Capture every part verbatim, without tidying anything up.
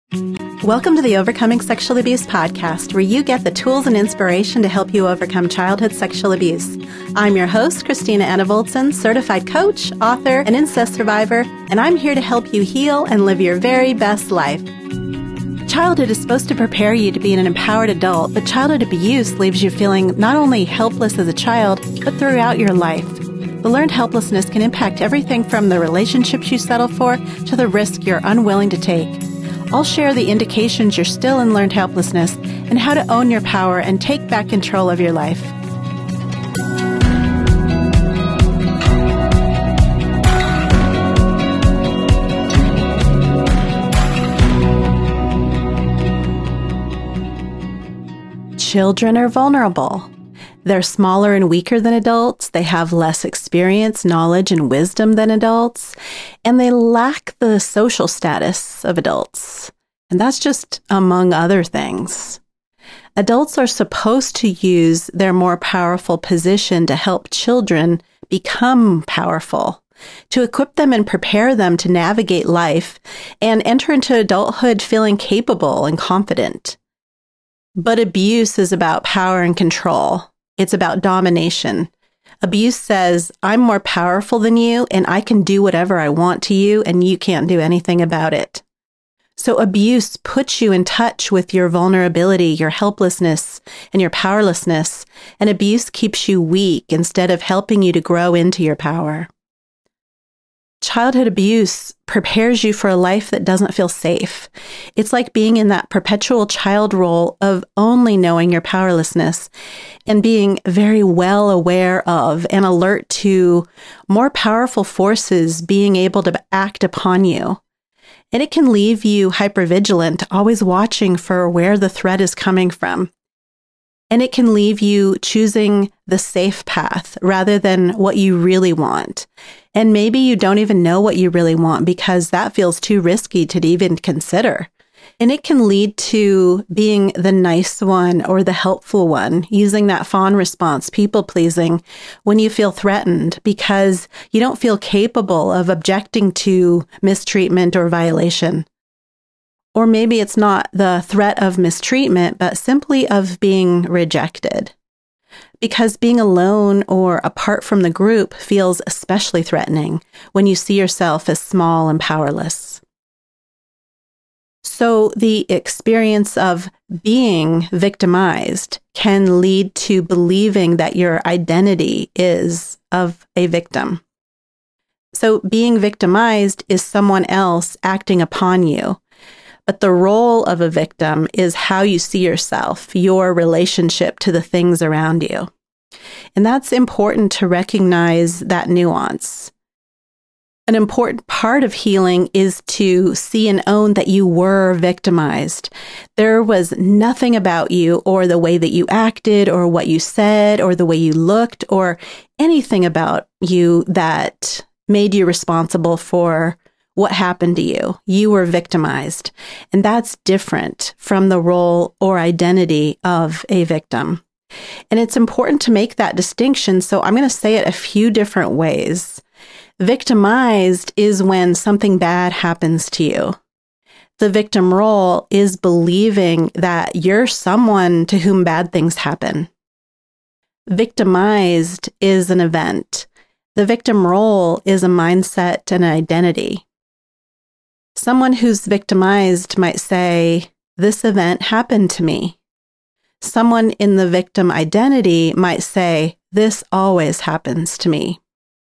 Welcome to the Overcoming Sexual Abuse podcast, where you get the tools and inspiration to help you overcome childhood sexual abuse. I'm your host, Christina Anna Voltson, certified coach, author, and incest survivor, and I'm here to help you heal and live your very best life. Childhood is supposed to prepare you to be an empowered adult, but childhood abuse leaves you feeling not only helpless as a child, but throughout your life. The learned helplessness can impact everything from the relationships you settle for to the risk you're unwilling to take. I'll share the indications you're still in learned helplessness and how to own your power and take back control of your life. Children are vulnerable. They're smaller and weaker than adults. They have less experience, knowledge, and wisdom than adults. And they lack the social status of adults. And that's just among other things. Adults are supposed to use their more powerful position to help children become powerful, to equip them and prepare them to navigate life and enter into adulthood feeling capable and confident. But abuse is about power and control. It's about domination. Abuse says, I'm more powerful than you, and I can do whatever I want to you, and you can't do anything about it. So abuse puts you in touch with your vulnerability, your helplessness, and your powerlessness, and abuse keeps you weak instead of helping you to grow into your power. Childhood abuse prepares you for a life that doesn't feel safe. It's like being in that perpetual child role of only knowing your powerlessness and being very well aware of and alert to more powerful forces being able to act upon you. And it can leave you hypervigilant, always watching for where the threat is coming from. And it can leave you choosing the safe path rather than what you really want. And maybe you don't even know what you really want because that feels too risky to even consider. And it can lead to being the nice one or the helpful one, using that fawn response, people pleasing, when you feel threatened because you don't feel capable of objecting to mistreatment or violation. Or maybe it's not the threat of mistreatment, but simply of being rejected. Because being alone or apart from the group feels especially threatening when you see yourself as small and powerless. So the experience of being victimized can lead to believing that your identity is of a victim. So being victimized is someone else acting upon you. But the role of a victim is how you see yourself, your relationship to the things around you. And that's important to recognize that nuance. An important part of healing is to see and own that you were victimized. There was nothing about you or the way that you acted or what you said or the way you looked or anything about you that made you responsible for what happened to you. You were victimized. And that's different from the role or identity of a victim. And it's important to make that distinction. So I'm going to say it a few different ways. Victimized is when something bad happens to you. The victim role is believing that you're someone to whom bad things happen. Victimized is an event. The victim role is a mindset and an identity. Someone who's victimized might say, this event happened to me. Someone in the victim identity might say, this always happens to me.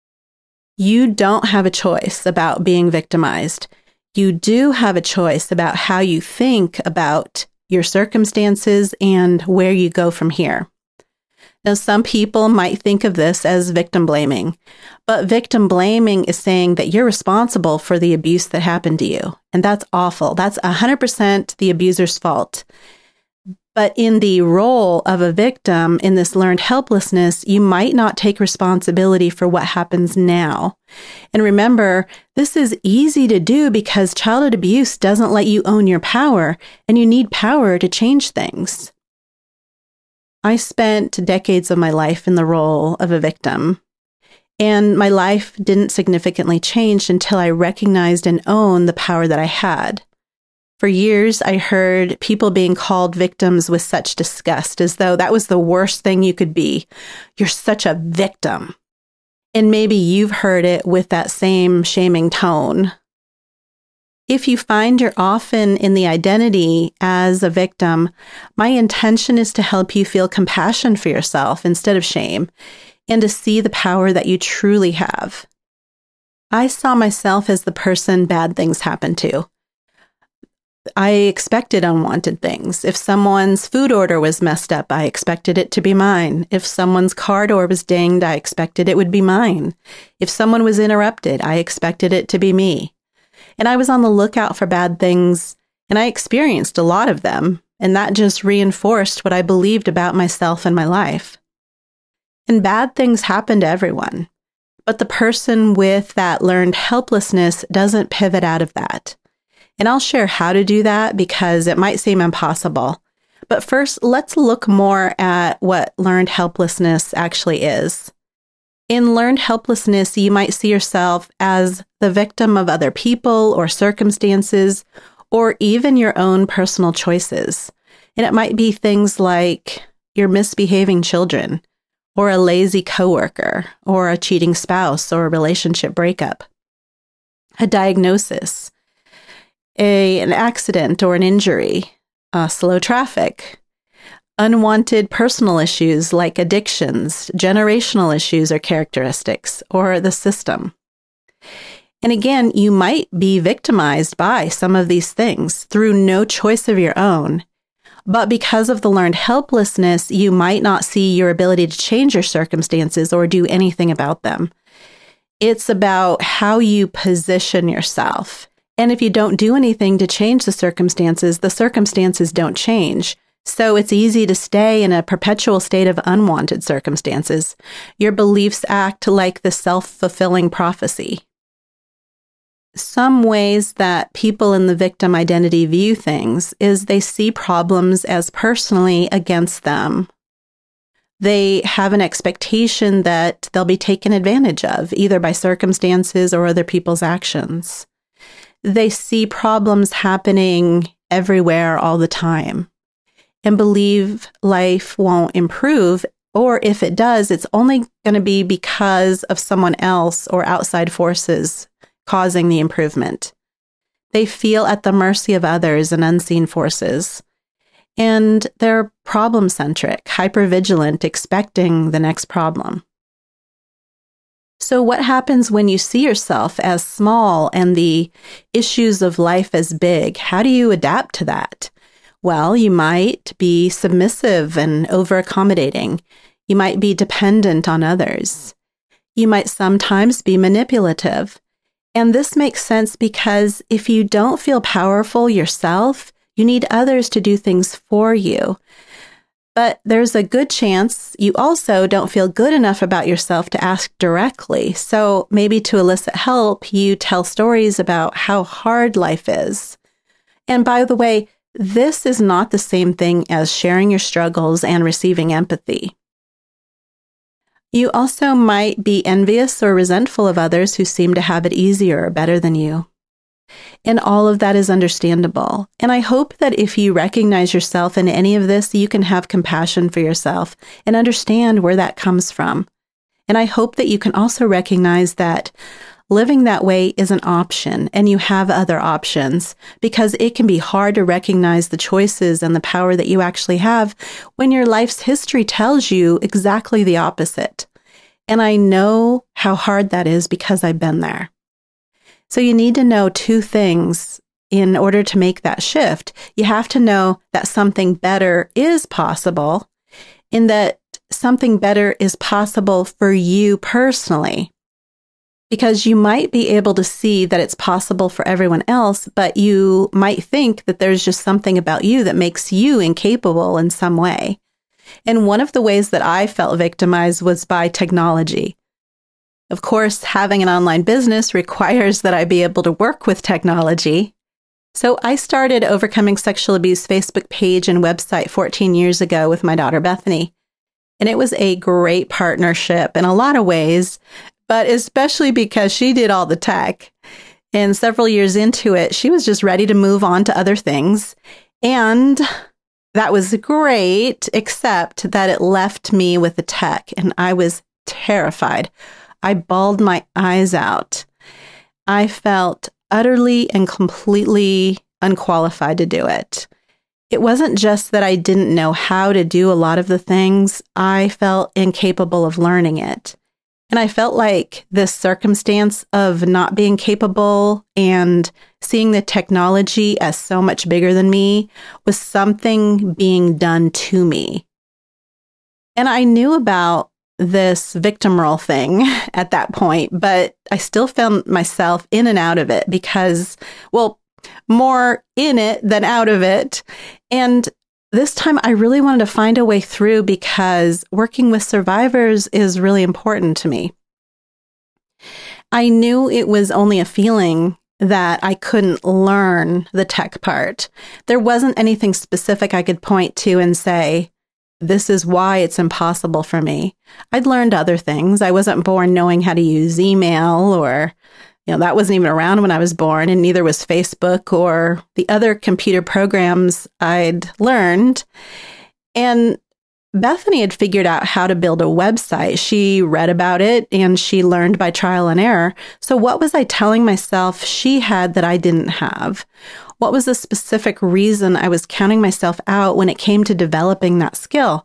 You don't have a choice about being victimized. You do have a choice about how you think about your circumstances and where you go from here. Now, some people might think of this as victim blaming, but victim blaming is saying that you're responsible for the abuse that happened to you. And that's awful. That's one hundred percent the abuser's fault. But in the role of a victim in this learned helplessness, you might not take responsibility for what happens now. And remember, this is easy to do because childhood abuse doesn't let you own your power, and you need power to change things. I spent decades of my life in the role of a victim, and my life didn't significantly change until I recognized and owned the power that I had. For years, I heard people being called victims with such disgust, as though that was the worst thing you could be. You're such a victim. And maybe you've heard it with that same shaming tone. If you find you're often in the identity as a victim, my intention is to help you feel compassion for yourself instead of shame, and to see the power that you truly have. I saw myself as the person bad things happened to. I expected unwanted things. If someone's food order was messed up, I expected it to be mine. If someone's car door was dinged, I expected it would be mine. If someone was interrupted, I expected it to be me. And I was on the lookout for bad things, and I experienced a lot of them, and that just reinforced what I believed about myself and my life. And bad things happen to everyone, but the person with that learned helplessness doesn't pivot out of that. And I'll share how to do that because it might seem impossible. But first, let's look more at what learned helplessness actually is. In learned helplessness, you might see yourself as the victim of other people or circumstances, or even your own personal choices. And it might be things like your misbehaving children, or a lazy coworker, or a cheating spouse, or a relationship breakup, a diagnosis, A, an accident or an injury, uh, slow traffic, unwanted personal issues like addictions, generational issues or characteristics, or the system. And again, you might be victimized by some of these things through no choice of your own. But because of the learned helplessness, you might not see your ability to change your circumstances or do anything about them. It's about how you position yourself. And if you don't do anything to change the circumstances, the circumstances don't change. So it's easy to stay in a perpetual state of unwanted circumstances. Your beliefs act like the self-fulfilling prophecy. Some ways that people in the victim identity view things is they see problems as personally against them. They have an expectation that they'll be taken advantage of, either by circumstances or other people's actions. They see problems happening everywhere all the time and believe life won't improve, or if it does, it's only going to be because of someone else or outside forces causing the improvement. They feel at the mercy of others and unseen forces. And they're problem-centric, hypervigilant, expecting the next problem. So what happens when you see yourself as small and the issues of life as big? How do you adapt to that? Well, you might be submissive and over-accommodating. You might be dependent on others. You might sometimes be manipulative. And this makes sense because if you don't feel powerful yourself, you need others to do things for you. But there's a good chance you also don't feel good enough about yourself to ask directly. So maybe to elicit help, you tell stories about how hard life is. And by the way, this is not the same thing as sharing your struggles and receiving empathy. You also might be envious or resentful of others who seem to have it easier or better than you. And all of that is understandable. And I hope that if you recognize yourself in any of this, you can have compassion for yourself and understand where that comes from. And I hope that you can also recognize that living that way is an option and you have other options, because it can be hard to recognize the choices and the power that you actually have when your life's history tells you exactly the opposite. And I know how hard that is because I've been there. So you need to know two things in order to make that shift. You have to know that something better is possible, in that something better is possible for you personally. Because you might be able to see that it's possible for everyone else, but you might think that there's just something about you that makes you incapable in some way. And one of the ways that I felt victimized was by technology. Of course, having an online business requires that I be able to work with technology. So I started Overcoming Sexual Abuse Facebook page and website fourteen years ago with my daughter, Bethany. And it was a great partnership in a lot of ways, but especially because she did all the tech. And several years into it, she was just ready to move on to other things. And that was great, except that it left me with the tech, and I was terrified. I bawled my eyes out. I felt utterly and completely unqualified to do it. It wasn't just that I didn't know how to do a lot of the things. I felt incapable of learning it. And I felt like this circumstance of not being capable and seeing the technology as so much bigger than me was something being done to me. And I knew about this victim role thing at that point, but I still found myself in and out of it because, well, more in it than out of it. And this time I really wanted to find a way through because working with survivors is really important to me. I knew it was only a feeling that I couldn't learn the tech part. There wasn't anything specific I could point to and say, this is why it's impossible for me. I'd learned other things. I wasn't born knowing how to use email, or, you know, that wasn't even around when I was born, and neither was Facebook or the other computer programs I'd learned. And Bethany had figured out how to build a website. She read about it and she learned by trial and error. So what was I telling myself she had that I didn't have? What was the specific reason I was counting myself out when it came to developing that skill?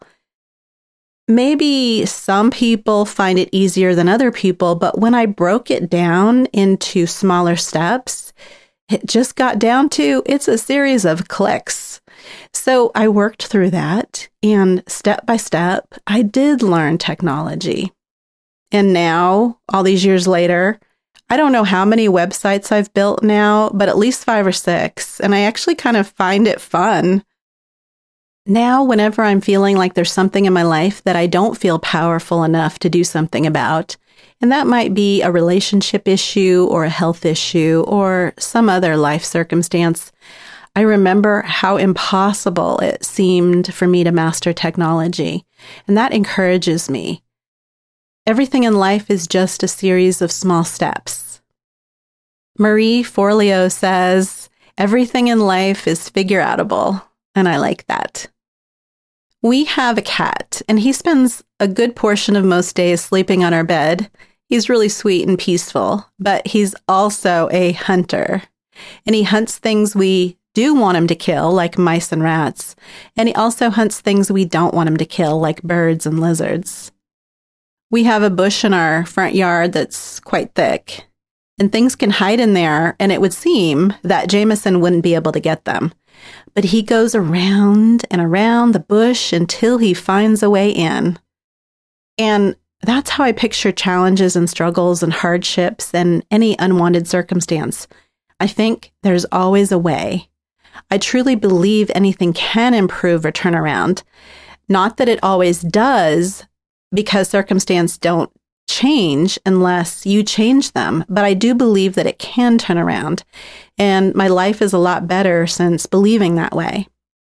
Maybe some people find it easier than other people, but when I broke it down into smaller steps, it just got down to it's a series of clicks. So I worked through that, and step by step, I did learn technology. And now, all these years later, I don't know how many websites I've built now, but at least five or six, and I actually kind of find it fun. Now, whenever I'm feeling like there's something in my life that I don't feel powerful enough to do something about, and that might be a relationship issue or a health issue or some other life circumstance, I remember how impossible it seemed for me to master technology, and that encourages me. Everything in life is just a series of small steps. Marie Forleo says, everything in life is figure-outable, and I like that. We have a cat, and he spends a good portion of most days sleeping on our bed. He's really sweet and peaceful, but he's also a hunter, and he hunts things we do want him to kill, like mice and rats, and he also hunts things we don't want him to kill, like birds and lizards. We have a bush in our front yard that's quite thick, and things can hide in there, and it would seem that Jameson wouldn't be able to get them. But he goes around and around the bush until he finds a way in. And that's how I picture challenges and struggles and hardships and any unwanted circumstance. I think there's always a way. I truly believe anything can improve or turn around. Not that it always does, because circumstances don't change unless you change them. But I do believe that it can turn around. And my life is a lot better since believing that way.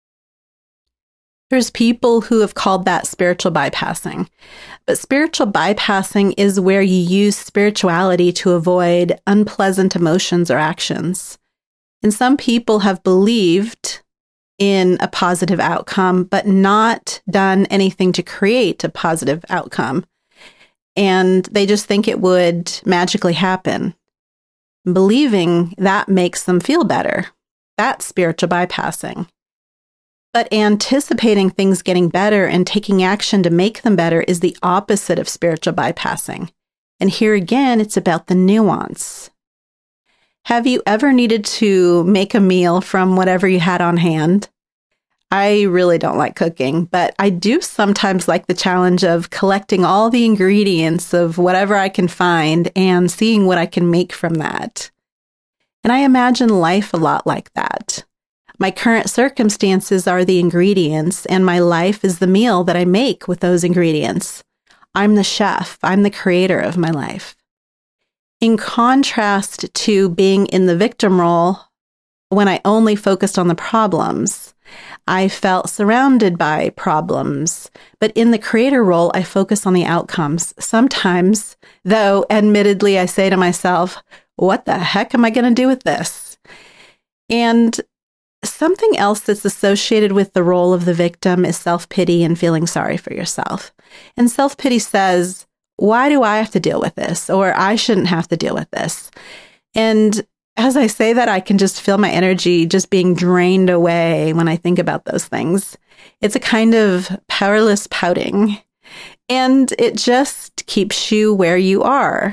There's people who have called that spiritual bypassing. But spiritual bypassing is where you use spirituality to avoid unpleasant emotions or actions. And some people have believed in a positive outcome, but not done anything to create a positive outcome. And they just think it would magically happen. Believing that makes them feel better. That's spiritual bypassing. But anticipating things getting better and taking action to make them better is the opposite of spiritual bypassing. And here again, it's about the nuance. Have you ever needed to make a meal from whatever you had on hand? I really don't like cooking, but I do sometimes like the challenge of collecting all the ingredients of whatever I can find and seeing what I can make from that. And I imagine life a lot like that. My current circumstances are the ingredients, and my life is the meal that I make with those ingredients. I'm the chef. I'm the creator of my life. In contrast to being in the victim role, when I only focused on the problems, I felt surrounded by problems. But in the creator role, I focus on the outcomes. Sometimes, though, admittedly, I say to myself, what the heck am I going to do with this? And something else that's associated with the role of the victim is self-pity and feeling sorry for yourself. And self-pity says, why do I have to deal with this? Or I shouldn't have to deal with this. And as I say that, I can just feel my energy just being drained away when I think about those things. It's a kind of powerless pouting, and it just keeps you where you are.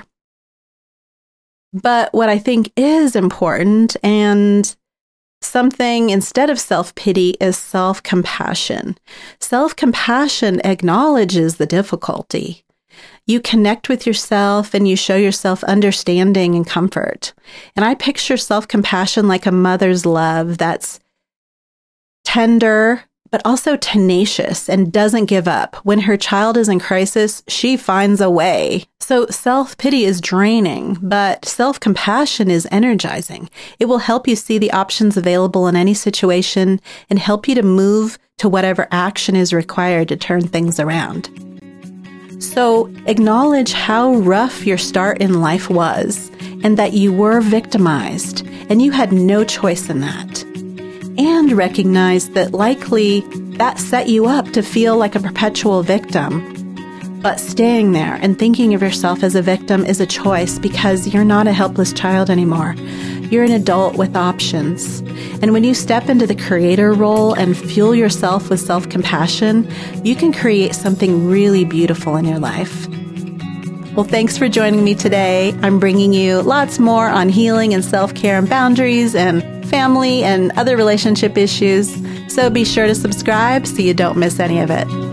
But what I think is important, and something instead of self-pity, is self-compassion. Self-compassion acknowledges the difficulty. You connect with yourself and you show yourself understanding and comfort. And I picture self-compassion like a mother's love that's tender, but also tenacious and doesn't give up. When her child is in crisis, she finds a way. So self-pity is draining, but self-compassion is energizing. It will help you see the options available in any situation and help you to move to whatever action is required to turn things around. So acknowledge how rough your start in life was and that you were victimized and you had no choice in that. And recognize that likely that set you up to feel like a perpetual victim. But staying there and thinking of yourself as a victim is a choice because you're not a helpless child anymore. You're an adult with options. And when you step into the creator role and fuel yourself with self-compassion, you can create something really beautiful in your life. Well, thanks for joining me today. I'm bringing you lots more on healing and self-care and boundaries and family and other relationship issues. So be sure to subscribe so you don't miss any of it.